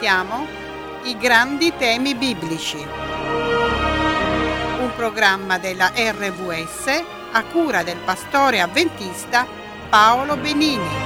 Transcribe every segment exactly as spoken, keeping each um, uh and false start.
presentiamo I grandi temi biblici, un programma della R V S a cura del pastore avventista Paolo Benini.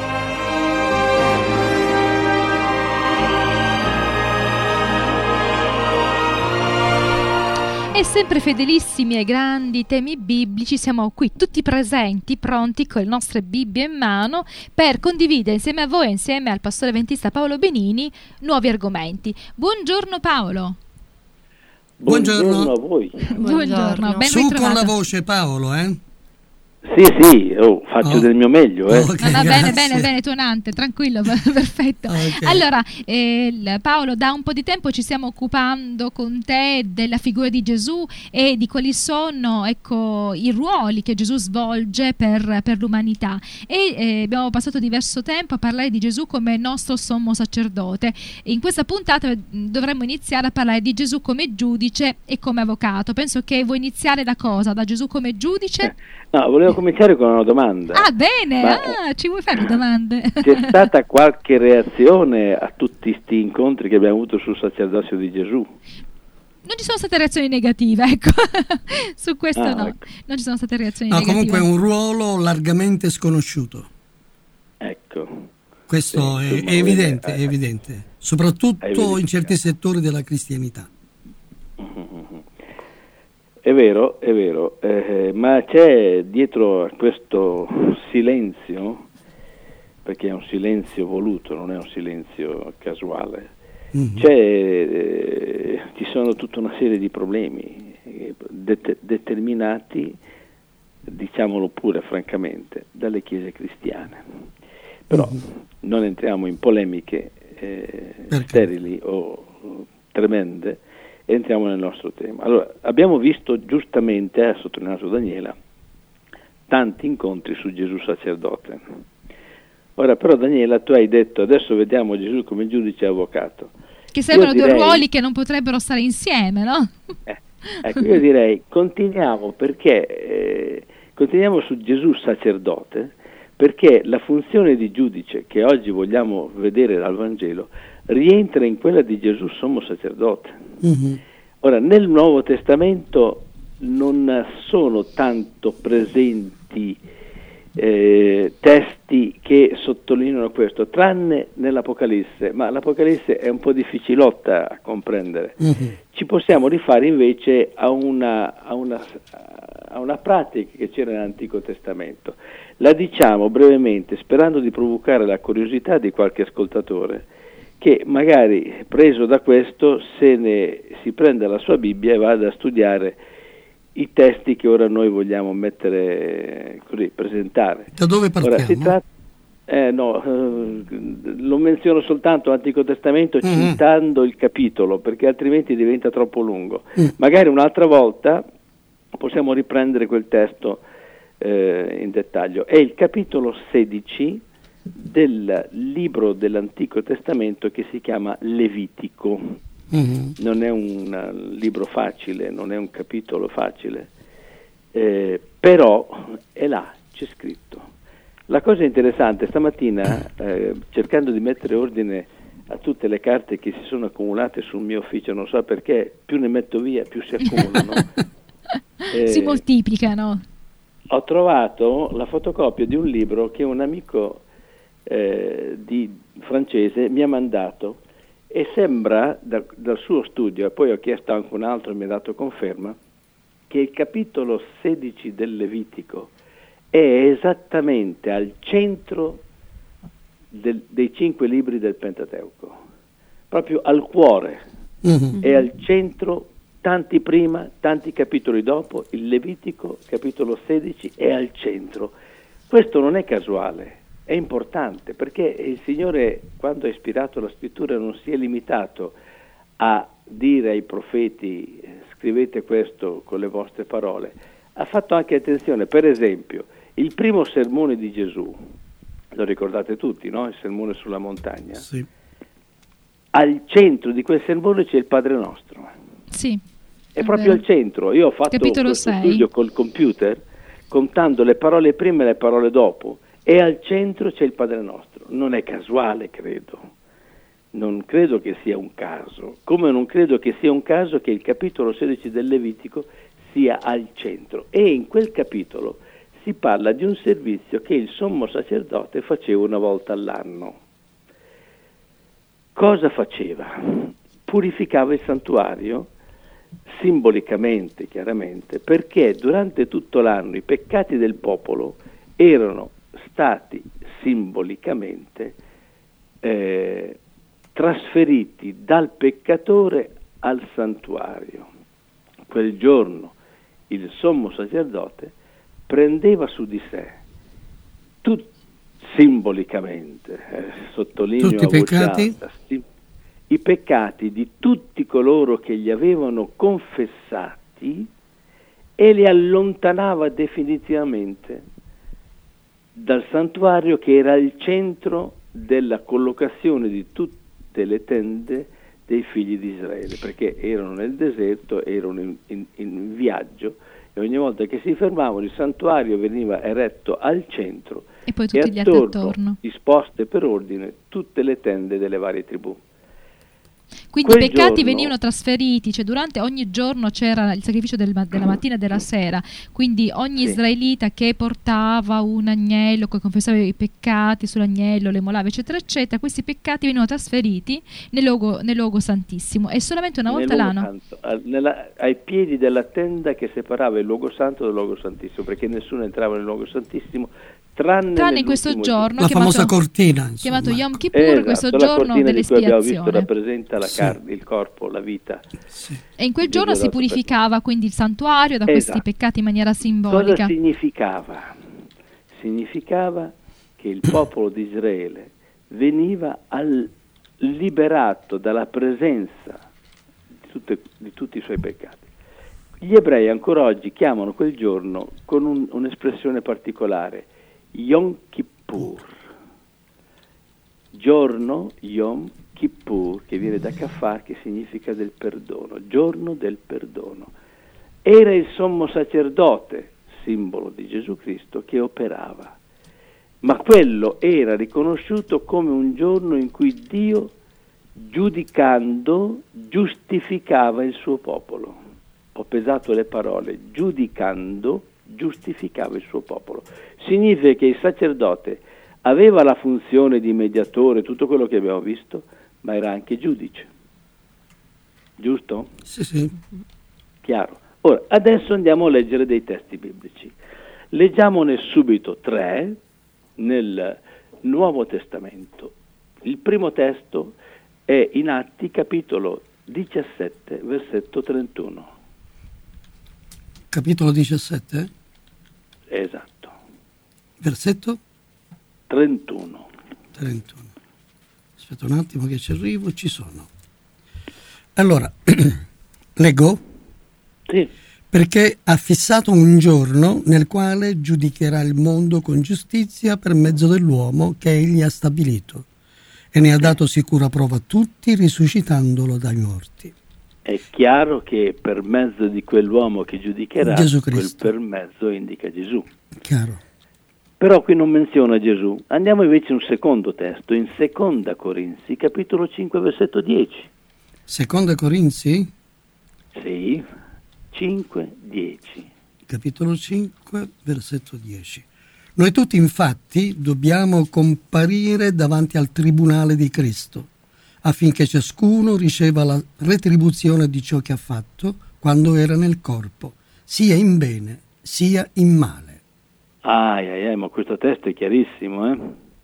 E sempre fedelissimi ai grandi temi biblici, siamo qui tutti presenti, pronti con le nostre Bibbie in mano per condividere insieme a voi e insieme al pastore avventista Paolo Benini nuovi argomenti. Buongiorno Paolo. Buongiorno, Buongiorno a voi. Buongiorno, ben Su ritrovato. Con la voce Paolo, eh? Sì, sì, oh, faccio oh. del mio meglio. Eh. Okay, no, no, bene, grazie. bene, bene, tuonante, tranquillo, perfetto. Okay. Allora, eh, Paolo, da un po' di tempo ci stiamo occupando con te della figura di Gesù e di quali sono, ecco, i ruoli che Gesù svolge per, per l'umanità. E eh, abbiamo passato diverso tempo a parlare di Gesù come nostro sommo sacerdote. In questa puntata dovremmo iniziare a parlare di Gesù come giudice e come avvocato. Penso che vuoi iniziare da cosa? Da Gesù come giudice? Eh, no, volevo cominciare con una domanda. Ah, bene, Ma, ah, ci vuoi fare le domande? C'è stata qualche reazione a tutti questi incontri che abbiamo avuto sul sacerdozio di Gesù? Non ci sono state reazioni negative, ecco. Su questo ah, no, ecco. non ci sono state reazioni No, negative. comunque è un ruolo largamente sconosciuto. Ecco. Questo Sì, è, insomma, è evidente, eh, è evidente, soprattutto in certi settori della cristianità. È vero, è vero, eh, ma c'è dietro a questo silenzio, perché è un silenzio voluto, non è un silenzio casuale, mm-hmm. c'è, eh, ci sono tutta una serie di problemi eh, det- determinati, diciamolo pure francamente, dalle chiese cristiane. Però mm-hmm. non entriamo in polemiche eh, sterili o, o tremende, entriamo nel nostro tema. Allora, abbiamo visto giustamente, ha sottolineato Daniela, tanti incontri su Gesù sacerdote. Ora però Daniela, tu hai detto adesso vediamo Gesù come giudice e avvocato. Che sembrano direi, due ruoli che non potrebbero stare insieme, no? Eh, ecco, io direi continuiamo perché eh, continuiamo su Gesù sacerdote, perché la funzione di giudice che oggi vogliamo vedere dal Vangelo rientra in quella di Gesù sommo sacerdote. Mm-hmm. Ora, nel Nuovo Testamento non sono tanto presenti eh, testi che sottolineano questo, tranne nell'Apocalisse, ma l'Apocalisse è un po' difficilotta a comprendere. Mm-hmm. Ci possiamo rifare invece a una, a una, a una pratica che c'era nell'Antico Testamento. La diciamo brevemente, sperando di provocare la curiosità di qualche ascoltatore, che magari preso da questo se ne si prende la sua Bibbia e vada a studiare i testi che ora noi vogliamo mettere così, presentare. Da dove partiamo? Ora, si tratta, eh, no, eh, lo menziono soltanto l'Antico Testamento mm-hmm. citando il capitolo, perché altrimenti diventa troppo lungo. Mm. Magari un'altra volta possiamo riprendere quel testo eh, in dettaglio. È il capitolo sedici del libro dell'Antico Testamento che si chiama Levitico. Mm-hmm. Non è un libro facile, non è un capitolo facile, eh, però è là, c'è scritto. La cosa interessante, stamattina eh, cercando di mettere ordine a tutte le carte che si sono accumulate sul mio ufficio, non so perché, più ne metto via più si accumulano. eh, si moltiplicano. Ho trovato la fotocopia di un libro che un amico Eh, di francese mi ha mandato e sembra da, dal suo studio, e poi ho chiesto anche un altro e mi ha dato conferma, che il capitolo sedici del Levitico è esattamente al centro del, dei cinque libri del Pentateuco, proprio al cuore, mm-hmm. è al centro, tanti prima, tanti capitoli dopo, il Levitico capitolo sedici è al centro. Questo non è casuale. È importante perché il Signore, quando ha ispirato la scrittura, non si è limitato a dire ai profeti scrivete questo con le vostre parole, ha fatto anche attenzione. Per esempio, il primo sermone di Gesù, lo ricordate tutti, no? Il sermone sulla montagna. Sì. Al centro di quel sermone c'è il Padre Nostro. Sì. È, è proprio vero. Al centro. Io ho fatto Capitolo questo sei. studio col computer, contando le parole prima e le parole dopo, e al centro c'è il Padre Nostro. Non è casuale, credo. non credo che sia un caso, come non credo che sia un caso che il capitolo sedici del Levitico sia al centro. E in quel capitolo si parla di un servizio che il sommo sacerdote faceva una volta all'anno. Cosa faceva? Purificava il santuario, simbolicamente, chiaramente, perché durante tutto l'anno i peccati del popolo erano stati simbolicamente eh, trasferiti dal peccatore al santuario. Quel giorno il sommo sacerdote prendeva su di sé, tut, simbolicamente, eh, sottolineo tutti i peccati? Sim, i peccati di tutti coloro che gli avevano confessati e li allontanava definitivamente dal santuario, che era il centro della collocazione di tutte le tende dei figli di Israele, perché erano nel deserto, erano in, in, in viaggio, e ogni volta che si fermavano il santuario veniva eretto al centro e poi tutti e gli altri attorno, attorno, disposte per ordine, tutte le tende delle varie tribù. Quindi Quel i peccati giorno, venivano trasferiti, cioè durante ogni giorno c'era il sacrificio del, della mattina e della sera, quindi ogni sì. israelita che portava un agnello, che confessava i peccati sull'agnello, le molava eccetera eccetera, questi peccati venivano trasferiti nel luogo, nel luogo santissimo, e solamente una volta l'anno santo, al, nella, ai piedi della tenda che separava il luogo santo dal luogo santissimo, perché nessuno entrava nel luogo santissimo tranne, tranne in questo giorno, la chiamato, famosa cortina, insomma, chiamato Yom Kippur, esatto, questo la giorno dell'espiazione, visto, rappresenta la sì. carne, il corpo, la vita. Sì. E in quel giorno si purificava quindi il santuario da questi esatto. peccati in maniera simbolica. Cosa significava? Significava che il popolo di Israele veniva al, liberato dalla presenza di, tutte, di tutti i suoi peccati. Gli ebrei ancora oggi chiamano quel giorno con un, un'espressione particolare, Yom Kippur, giorno Yom Kippur, che viene da kafar, che significa del perdono, giorno del perdono. Era il sommo sacerdote, simbolo di Gesù Cristo, che operava, ma quello era riconosciuto come un giorno in cui Dio, giudicando, giustificava il suo popolo. Ho pesato le parole, giudicando, giustificava il suo popolo. Significa che il sacerdote aveva la funzione di mediatore, tutto quello che abbiamo visto, ma era anche giudice. Giusto? Sì, sì. Chiaro. Ora, adesso andiamo a leggere dei testi biblici. Leggiamone subito tre nel Nuovo Testamento. Il primo testo è in Atti, capitolo diciassette, versetto trentuno. Capitolo diciassette? Esatto. Versetto? trentuno. trentuno. Aspetta un attimo che ci arrivo, ci sono. Allora, leggo? Sì. Perché ha fissato un giorno nel quale giudicherà il mondo con giustizia per mezzo dell'uomo che egli ha stabilito, e ne ha dato sicura prova a tutti, risuscitandolo dai morti. È chiaro che per mezzo di quell'uomo che giudicherà, Gesù quel Cristo. per mezzo indica Gesù. Chiaro. Però qui non menziona Gesù. Andiamo invece a un secondo testo, in Seconda Corinzi, capitolo cinque, versetto dieci. Seconda Corinzi? Sì, cinque, dieci. Capitolo cinque, versetto dieci. Noi tutti infatti dobbiamo comparire davanti al tribunale di Cristo, affinché ciascuno riceva la retribuzione di ciò che ha fatto quando era nel corpo, sia in bene, sia in male. Ah, ah, ah, ma questo testo è chiarissimo, eh?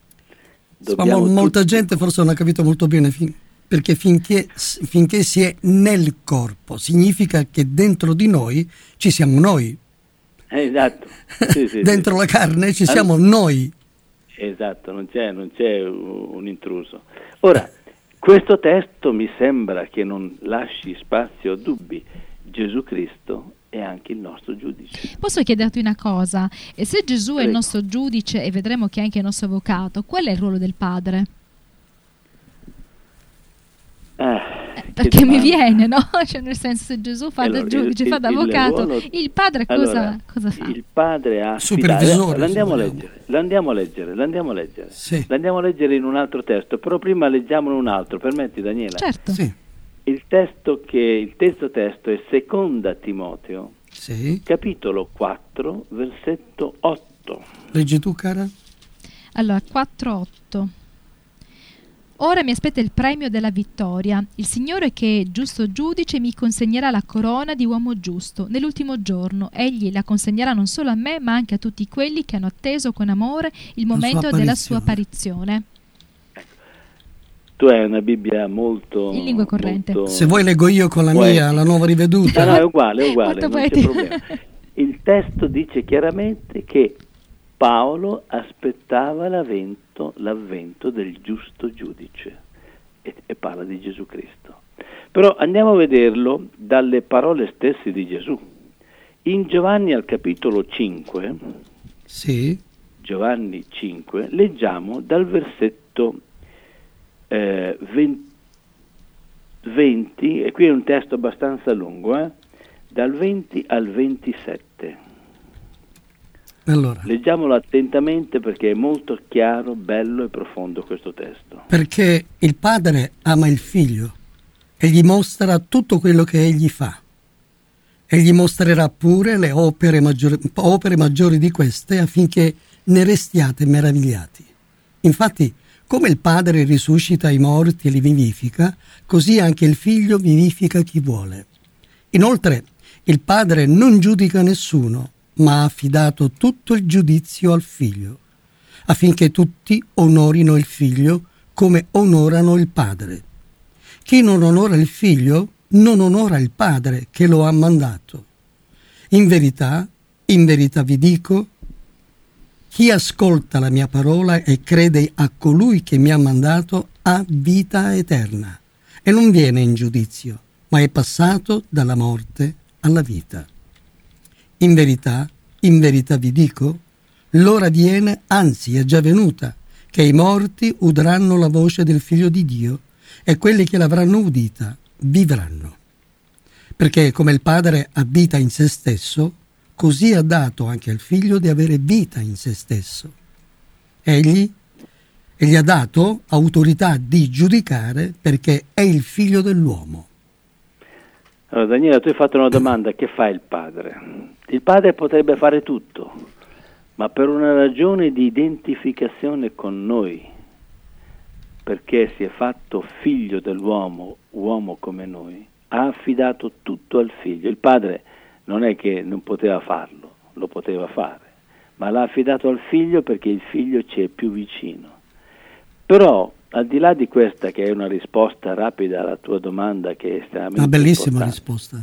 Ma molta tutti... gente forse non ha capito molto bene, fin- perché finché, finché si è nel corpo, significa che dentro di noi ci siamo noi. Eh, esatto. Sì, sì, dentro sì. la carne ci All... siamo noi. Esatto, non c'è, non c'è un intruso. Ora, questo testo mi sembra che non lasci spazio a dubbi. Gesù Cristo è anche il nostro giudice. Posso chiederti una cosa? E se Gesù Prego. è il nostro giudice e vedremo che è anche il nostro avvocato, qual è il ruolo del padre? Eh, Eh, perché mi viene, no? Cioè, nel senso, se Gesù fa allora, da giudice, il, fa da il, avvocato, il, ruolo, il padre cosa, allora, cosa fa? Il padre ha supervisore. L'andiamo a leggere, l'andiamo a leggere, l'andiamo a leggere. Sì. L'andiamo a leggere in un altro testo, però prima leggiamolo un altro, permetti Daniela? Certo. Sì. Il testo che il terzo testo è Seconda Timoteo, Sì. capitolo quattro, versetto otto. Leggi tu, cara? Allora, quattro otto. Ora mi aspetta il premio della vittoria. Il Signore, che è giusto giudice, mi consegnerà la corona di uomo giusto. Nell'ultimo giorno egli la consegnerà non solo a me, ma anche a tutti quelli che hanno atteso con amore il momento della sua apparizione. Tu hai una Bibbia molto... In lingua corrente. molto Se vuoi leggo io con la poetica. mia, la nuova riveduta. No, no, è uguale, è uguale, Molto non c'è poetico. problema. Il testo dice chiaramente che Paolo aspettava l'avvento, l'avvento del giusto giudice e, e parla di Gesù Cristo. Però andiamo a vederlo dalle parole stesse di Gesù. In Giovanni al capitolo cinque, Sì. Giovanni cinque, leggiamo dal versetto eh, venti, e qui è un testo abbastanza lungo, eh, dal venti al ventisette. Allora, Leggiamolo attentamente perché è molto chiaro, bello e profondo questo testo. perché il padre ama il figlio e gli mostra tutto quello che egli fa. E gli mostrerà pure le opere maggiori, opere maggiori di queste affinché ne restiate meravigliati. Infatti, come il padre risuscita i morti e li vivifica, così anche il figlio vivifica chi vuole. Inoltre, il padre non giudica nessuno, ma ha affidato tutto il giudizio al figlio, affinché tutti onorino il figlio come onorano il padre. Chi non onora il figlio non onora il padre che lo ha mandato. In verità, in verità vi dico, chi ascolta la mia parola e crede a colui che mi ha mandato ha vita eterna e non viene in giudizio, ma è passato dalla morte alla vita. In verità, in verità vi dico, l'ora viene, anzi è già venuta, che i morti udranno la voce del Figlio di Dio e quelli che l'avranno udita vivranno. Perché come il Padre ha vita in se stesso, così ha dato anche al Figlio di avere vita in se stesso. Egli, e gli ha dato autorità di giudicare perché è il Figlio dell'uomo. Allora, Daniela, tu hai fatto una domanda: che fa il padre? Il padre potrebbe fare tutto, ma per una ragione di identificazione con noi, perché si è fatto figlio dell'uomo, uomo come noi, ha affidato tutto al figlio. Il padre non è che non poteva farlo, lo poteva fare, ma l'ha affidato al figlio perché il figlio ci è più vicino. Però, al di là di questa, che è una risposta rapida alla tua domanda, che è estremamente Una bellissima importante, risposta.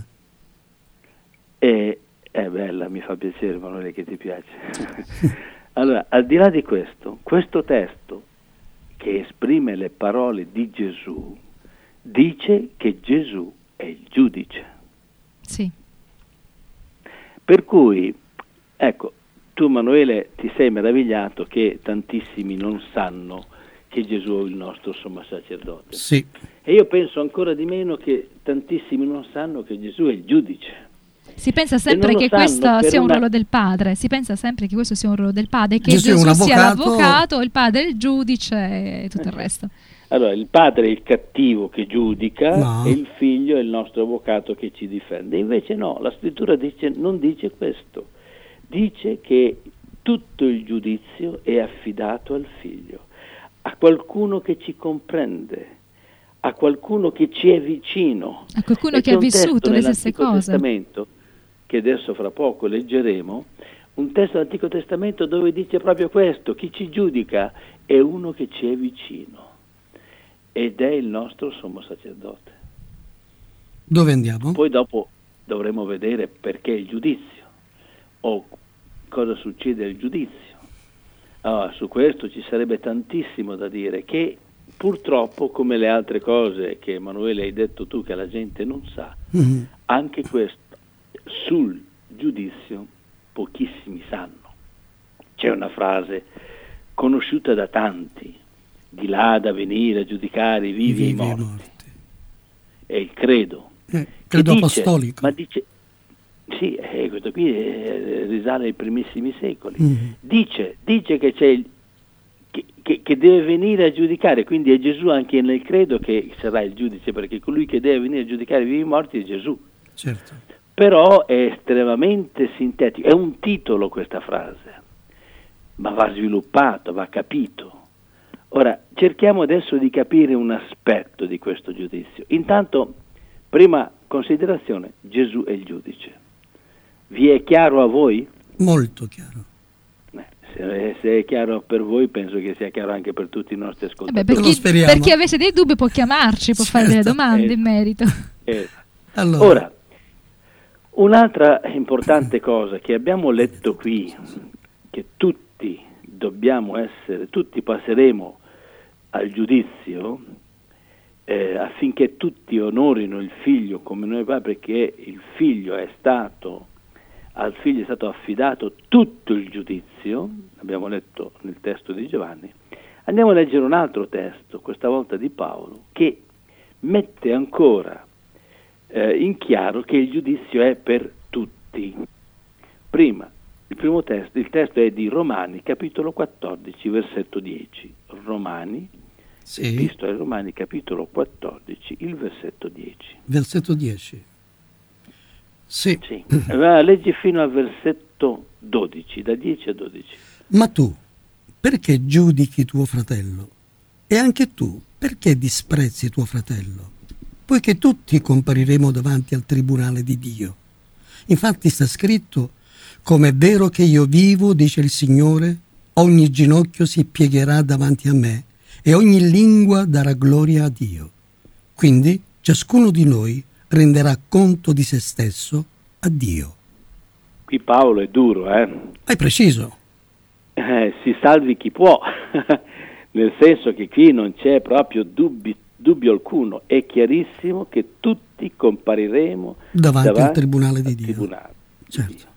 è, è bella, mi fa piacere, Manuele, che ti piace. Allora, al di là di questo, questo testo che esprime le parole di Gesù dice che Gesù è il giudice. Sì. Per cui, ecco, tu, Manuele, ti sei meravigliato che tantissimi non sanno che Gesù è il nostro sommo sacerdote. Sì. E io penso ancora di meno che tantissimi non sanno che Gesù è il giudice. Si pensa sempre non lo che sanno questo per sia un una- ruolo del padre, si pensa sempre che questo sia un ruolo del padre, che Gesù è Gesù un sia avvocato. l'avvocato, il padre è il giudice e tutto il resto. Allora, il padre è il cattivo che giudica No. e il figlio è il nostro avvocato che ci difende. Invece no, la scrittura dice, non dice questo. Dice che tutto il giudizio è affidato al figlio, a qualcuno che ci comprende, a qualcuno che ci è vicino. A qualcuno E che c'è ha un testo vissuto le stesse nell'Antico cose. Testamento, che adesso fra poco leggeremo, un testo dell'Antico Testamento dove dice proprio questo: chi ci giudica è uno che ci è vicino ed è il nostro sommo sacerdote. Dove andiamo? Poi dopo dovremo vedere perché il giudizio o cosa succede al giudizio. Allora, su questo ci sarebbe tantissimo da dire, che purtroppo, come le altre cose che Emanuele hai detto tu che la gente non sa, Mm. anche questo sul giudizio pochissimi sanno. C'è una frase conosciuta da tanti: di là da venire a giudicare i vivi e i morti. è il credo. Eh, credo dice, apostolico. Ma dice, sì, eh, questo qui eh, risale ai primissimi secoli. Mm. Dice, dice che c'è il, che, che, che deve venire a giudicare, quindi è Gesù anche nel credo che sarà il giudice, perché colui che deve venire a giudicare i vivi e i morti è Gesù. Certo. Però è estremamente sintetico, è un titolo questa frase, ma va sviluppato, va capito. Ora, cerchiamo adesso di capire un aspetto di questo giudizio. Intanto, prima considerazione, Gesù è il giudice. Vi è chiaro a voi? Molto chiaro. Eh, se, se è chiaro per voi, penso che sia chiaro anche per tutti i nostri ascoltatori. Vabbè, per, chi, per chi avesse dei dubbi può chiamarci, può certo. fare delle domande eh, in merito. Eh. Allora. Ora, un'altra importante cosa che abbiamo letto qui, che tutti dobbiamo essere, tutti passeremo al giudizio, eh, affinché tutti onorino il figlio come noi padri, perché il figlio è stato, al figlio è stato affidato tutto il giudizio, abbiamo letto nel testo di Giovanni. Andiamo a leggere un altro testo, questa volta di Paolo, che mette ancora eh, in chiaro che il giudizio è per tutti. Prima, il primo testo, il testo è di Romani, capitolo quattordici, versetto dieci. Romani, sì. Epistola ai Romani, capitolo quattordici, il versetto dieci. Versetto dieci. Sì. Sì. Leggi fino al versetto dodici, da dieci a dodici. Ma tu, perché giudichi tuo fratello? E anche tu, perché disprezzi tuo fratello? Poiché tutti compariremo davanti al tribunale di Dio. Infatti sta scritto: come è vero che io vivo, dice il Signore, ogni ginocchio si piegherà davanti a me e ogni lingua darà gloria a Dio. Quindi ciascuno di noi renderà conto di se stesso a Dio. Qui Paolo è duro, eh? Hai preciso. Eh, si salvi chi può, nel senso che qui non c'è proprio dubbi, dubbio alcuno, è chiarissimo che tutti compariremo davanti, davanti al tribunale di Dio. Tribunale certo. di Dio.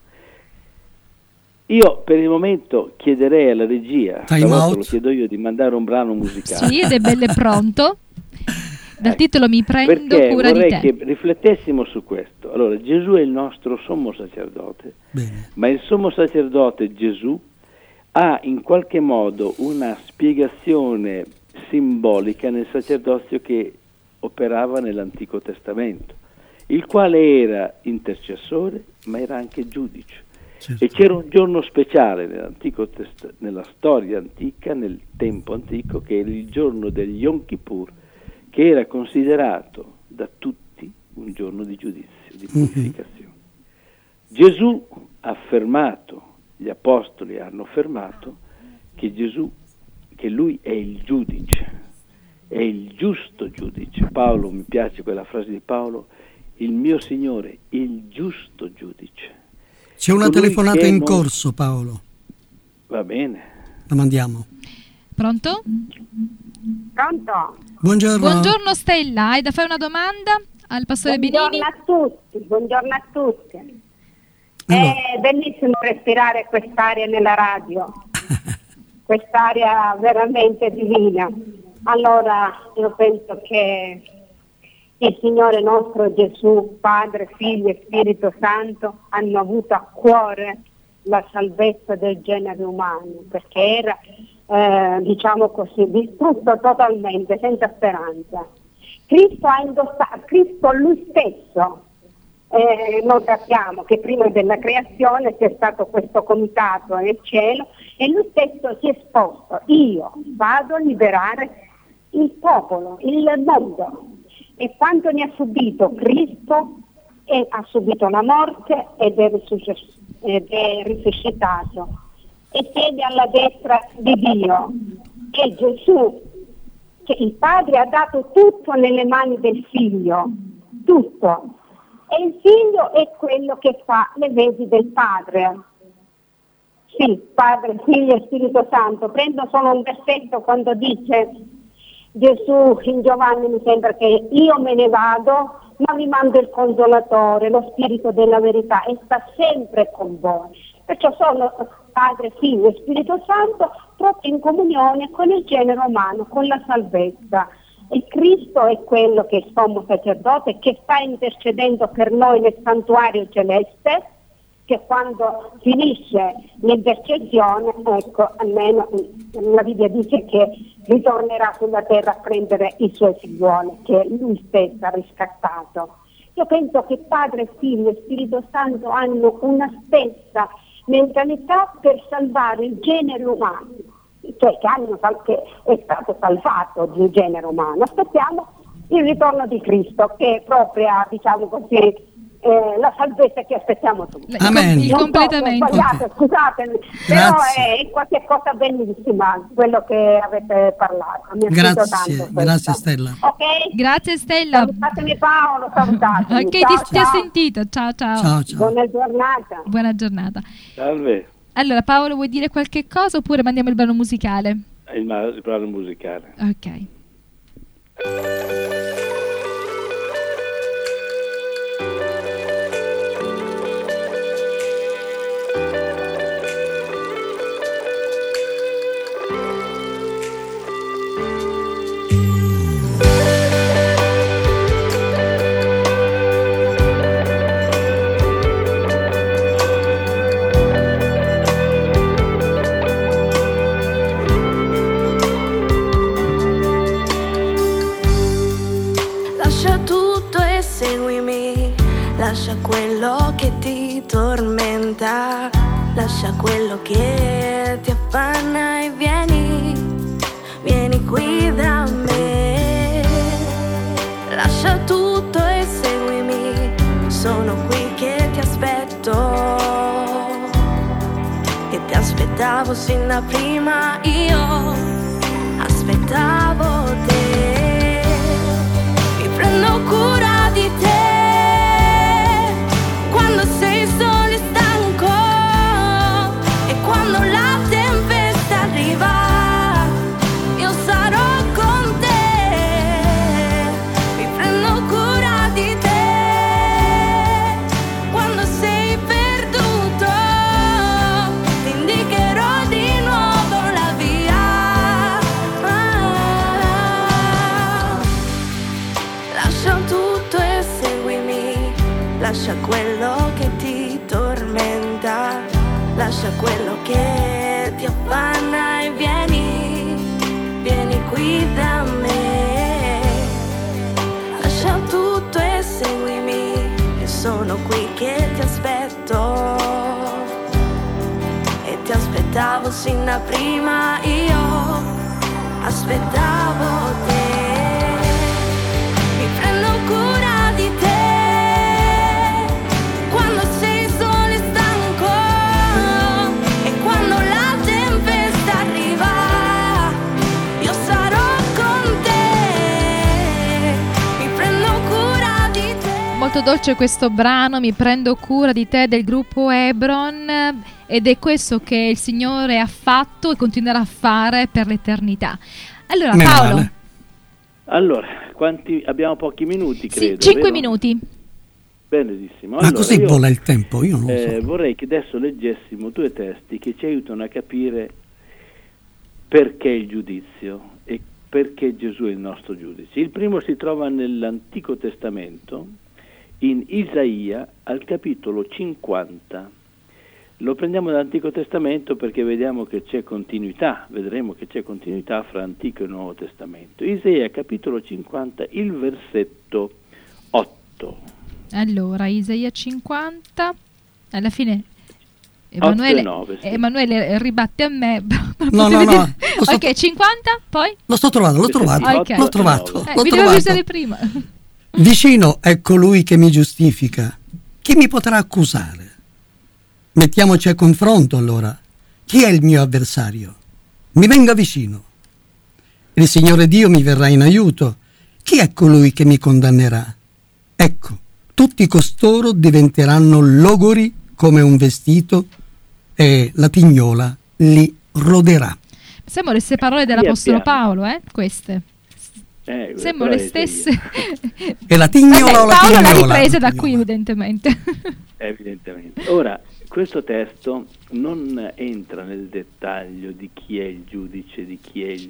Io per il momento chiederei alla regia, lo chiedo io, di mandare un brano musicale. Sì, ed è bello e pronto. Dal ecco, titolo Mi prendo cura di te. Vorrei che riflettessimo su questo. Allora, Gesù è il nostro sommo sacerdote. Bene. Ma il sommo sacerdote Gesù ha in qualche modo una spiegazione simbolica nel sacerdozio che operava nell'Antico Testamento, il quale era intercessore ma era anche giudice. Certo. E c'era un giorno speciale nell'antico test- nella storia antica, nel tempo antico, che era il giorno del Yom Kippur, che era considerato da tutti un giorno di giudizio, di purificazione. Mm-hmm. Gesù ha affermato, gli apostoli hanno affermato che Gesù, che lui è il giudice, è il giusto giudice. Paolo, mi piace quella frase di Paolo, il mio Signore, il giusto giudice. C'è una Colui telefonata in non... corso, Paolo. Va bene. La mandiamo. Pronto? Pronto? Buongiorno. Buongiorno Stella, hai da fare una domanda al pastore buongiorno Benini? Buongiorno a tutti, buongiorno a tutti. Allora. È bellissimo respirare quest'aria nella radio, quest'aria veramente divina. Allora io penso che il Signore nostro Gesù, Padre, Figlio e Spirito Santo hanno avuto a cuore la salvezza del genere umano, perché era, eh, diciamo così, distrutto totalmente, senza speranza. Cristo ha indossato, Cristo lui stesso, eh, noi sappiamo che prima della creazione c'è stato questo comitato nel cielo e lui stesso si è esposto: io vado a liberare il popolo, il mondo. E quanto ne ha subito Cristo, e ha subito la morte ed è, risusc- ed è risuscitato e siede alla destra di Dio. E Gesù, che il Padre ha dato tutto nelle mani del Figlio, tutto. E il Figlio è quello che fa le veci del Padre. Sì, Padre, Figlio e Spirito Santo. Prendo solo un versetto quando dice Gesù in Giovanni, mi sembra che io me ne vado, ma vi mando il Consolatore, lo Spirito della verità, e sta sempre con voi. Perciò sono Padre, Figlio e Spirito Santo proprio in comunione con il genere umano, con la salvezza. il Cristo è quello che è sommo sacerdote, che sta intercedendo per noi nel santuario celeste, che quando finisce l'intercessione, ecco, almeno la Bibbia dice che ritornerà sulla terra a prendere i suoi figlioli, che lui stesso ha riscattato. Io penso che Padre, Figlio e Spirito Santo hanno una stessa mentalità per salvare il genere umano, cioè che, hanno, che è stato salvato il genere umano. Aspettiamo il ritorno di Cristo, che è proprio, diciamo così, eh, la salvezza che aspettiamo tutti. Amen. Il completamento. So, sbagliato, scusatemi, però è qualche cosa bellissima quello che avete parlato. Mi grazie, tanto grazie Stella. Ok? Grazie Stella. Salutatemi Paolo, salutatemi. Ok, ciao, ti, ti ho ciao. sentito. Ciao, ciao. Ciao, ciao. Buona giornata. Buona giornata. Salve. Allora, Paolo, vuoi dire qualche cosa oppure mandiamo il brano musicale? Il, ma- il brano musicale. Ok. Lascia quello che ti tormenta, lascia quello che ti affanna e vieni, vieni qui da me. Lascia tutto e seguimi, sono qui che ti aspetto e ti aspettavo sin da prima, io aspettavo te, mi prendo cura di te. Quando sei solo e stanco e quando la tempesta arriva, io sarò con te, mi prendo cura di te. Quando sei perduto, ti indicherò di nuovo la via. Ah, lascia tutto e seguimi, lascia quello che ti tormenta, lascia quello che ti affanna e vieni, vieni qui da me. Lascia tutto e seguimi, io sono qui che ti aspetto e ti aspettavo sin da prima, io aspettavo te, mi prendo cura di te. Molto dolce questo brano, Mi prendo cura di te, del gruppo Hebron, ed è questo che il Signore ha fatto e continuerà a fare per l'eternità. Allora Meno Paolo male. Allora, quanti abbiamo pochi minuti, credo. sì, cinque vero? minuti. Benissimo. Ma Allora, così io, vola il tempo? Io non lo eh, so. vorrei che adesso leggessimo due testi che ci aiutano a capire perché il giudizio e perché Gesù è il nostro giudice. Il primo si trova nell'Antico Testamento, in Isaia, al capitolo cinquanta. Lo prendiamo dall'Antico Testamento perché vediamo che c'è continuità, vedremo che c'è continuità fra Antico e Nuovo Testamento. Isaia, capitolo cinquanta, il versetto otto. Allora, Isaia cinquanta, alla fine Emanuele, nove, sì. Emanuele ribatte a me. No, no, no. Lo sto- Ok, cinquanta, poi? L'ho sto trovato, l'ho trovato, Ok. l'ho trovato, Eh, l'ho vi dovevo trovato. usare prima. Vicino è colui che mi giustifica. Chi mi potrà accusare? Mettiamoci a confronto allora. Chi è il mio avversario? Mi venga vicino. Il Signore Dio mi verrà in aiuto. Chi è colui che mi condannerà? Ecco, tutti costoro diventeranno logori come un vestito e la tignola li roderà. Sembrano le stesse parole dell'Apostolo Paolo, eh? Queste. Eh, Sembrano le stesse. E la tignola Vabbè, o la Paolo l'ha tignola? ripresa da La qui, tignola. evidentemente. Evidentemente. Ora, questo testo non entra nel dettaglio di chi è il giudice, di chi è il,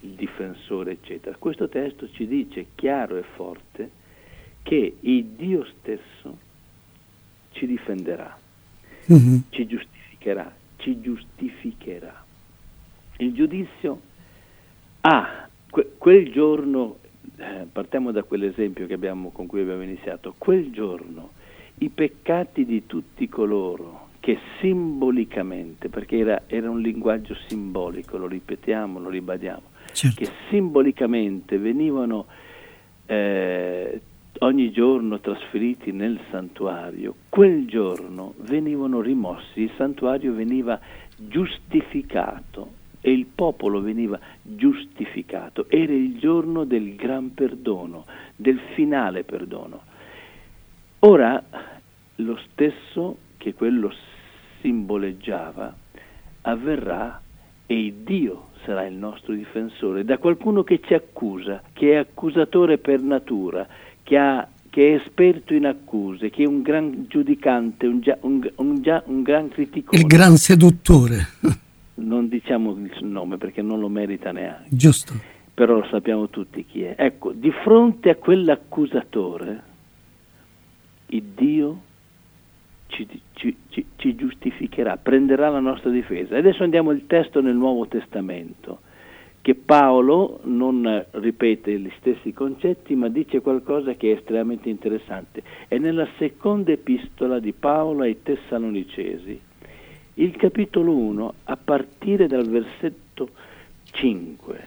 il difensore, eccetera. Questo testo ci dice chiaro e forte che il Dio stesso ci difenderà, mm-hmm. ci giustificherà, ci giustificherà. Il giudizio ha que- quel giorno, eh, partiamo da quell'esempio che abbiamo, con cui abbiamo iniziato, quel giorno i peccati di tutti coloro che simbolicamente, perché era, era un linguaggio simbolico, lo ripetiamo, lo ribadiamo, certo. che simbolicamente venivano eh, ogni giorno trasferiti nel santuario, quel giorno venivano rimossi, il santuario veniva giustificato e il popolo veniva giustificato. Era il giorno del gran perdono, del finale perdono. Ora, lo stesso che quello simboleggiava avverrà e Dio sarà il nostro difensore da qualcuno che ci accusa, che è accusatore per natura, che, ha, che è esperto in accuse, che è un gran giudicante, un, gia, un, un, gia, un gran criticone. Il gran seduttore. Non diciamo il nome perché non lo merita neanche. Giusto. Però lo sappiamo tutti chi è. Ecco, di fronte a quell'accusatore, il Dio Ci, ci, ci, ci giustificherà, prenderà la nostra difesa. Adesso andiamo al testo nel Nuovo Testamento, che Paolo non ripete gli stessi concetti, ma dice qualcosa che è estremamente interessante. È nella seconda epistola di Paolo ai Tessalonicesi, il capitolo uno, a partire dal versetto cinque.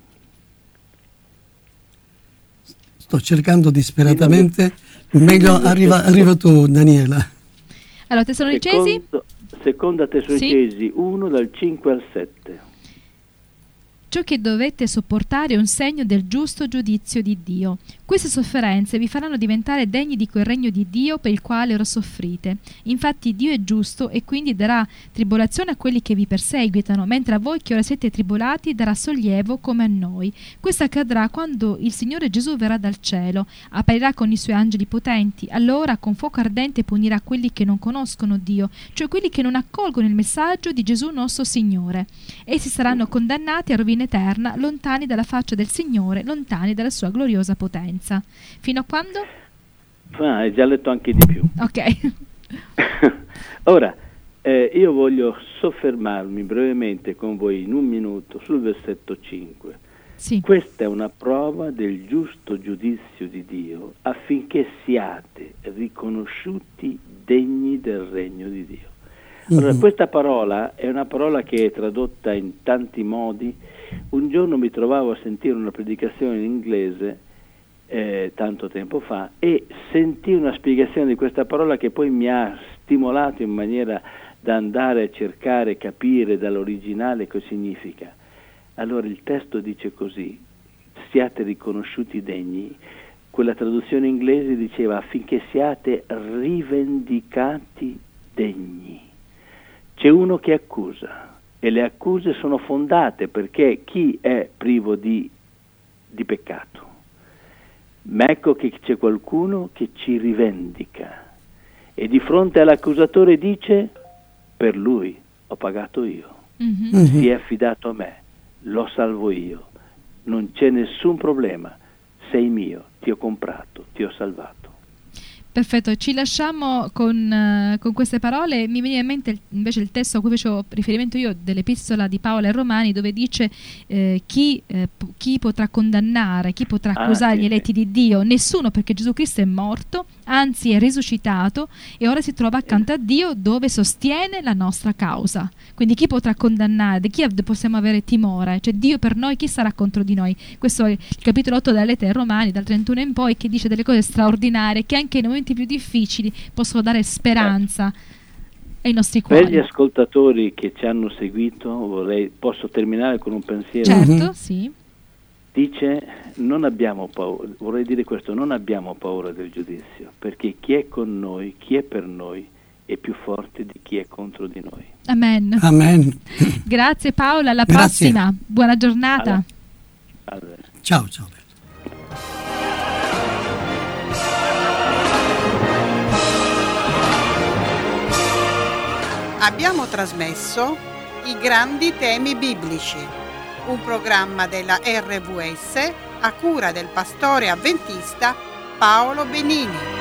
Sto cercando disperatamente, meglio arriva, arriva tu, Daniela. Allora, Tessalonicesi? Secondo, seconda Tessalonicesi sì. uno, dal cinque al sette. Ciò che dovete sopportare è un segno del giusto giudizio di Dio. Queste sofferenze vi faranno diventare degni di quel regno di Dio per il quale ora soffrite. Infatti Dio è giusto e quindi darà tribolazione a quelli che vi perseguitano, mentre a voi che ora siete tribolati darà sollievo come a noi. Questo accadrà quando il Signore Gesù verrà dal cielo, apparirà con i suoi angeli potenti. Allora con fuoco ardente punirà quelli che non conoscono Dio, cioè quelli che non accolgono il messaggio di Gesù nostro Signore. Essi saranno condannati a rovina eterna, lontani dalla faccia del Signore, lontani dalla sua gloriosa potenza. Fino a quando? Ah, hai già letto anche di più. Ok. Ora, eh, io voglio soffermarmi brevemente con voi in un minuto sul versetto cinque. Sì. Questa è una prova del giusto giudizio di Dio affinché siate riconosciuti degni del regno di Dio. Allora, questa parola è una parola che è tradotta in tanti modi. Un giorno mi trovavo a sentire una predicazione in inglese eh, tanto tempo fa e sentii una spiegazione di questa parola che poi mi ha stimolato in maniera da andare a cercare, capire dall'originale cosa significa. Allora il testo dice così: siate riconosciuti degni. Quella traduzione inglese diceva affinché siate rivendicati degni. C'è uno che accusa e le accuse sono fondate perché chi è privo di, di peccato? Ma ecco che c'è qualcuno che ci rivendica e di fronte all'accusatore dice: per lui ho pagato io, mm-hmm. si è affidato a me, lo salvo io, non c'è nessun problema, sei mio, ti ho comprato, ti ho salvato. Perfetto, ci lasciamo con, uh, con queste parole. Mi viene in mente il, invece il testo a cui facevo riferimento io dell'epistola di Paolo ai Romani, dove dice eh, chi, eh, p- chi potrà condannare, chi potrà accusare ah, sì, gli eletti sì. di Dio? Nessuno, perché Gesù Cristo è morto, anzi è risuscitato e ora si trova accanto a Dio dove sostiene la nostra causa. Quindi chi potrà condannare? Di chi possiamo avere timore? Cioè Dio per noi, chi sarà contro di noi? Questo è il capitolo otto della lettera ai Romani, dal trentuno in poi, che dice delle cose straordinarie che anche nei momenti più difficili possono dare speranza eh. ai nostri cuori. Per gli ascoltatori che ci hanno seguito, vorrei, posso terminare con un pensiero? Certo, mm-hmm. sì. Dice, non abbiamo paura, vorrei dire questo, non abbiamo paura del giudizio, perché chi è con noi, chi è per noi, è più forte di chi è contro di noi. Amen. Amen. Grazie Paola, alla Grazie. prossima. Buona giornata. Allora. Allora. Ciao, ciao. Abbiamo trasmesso i grandi temi biblici, un programma della R V S a cura del pastore avventista Paolo Benini.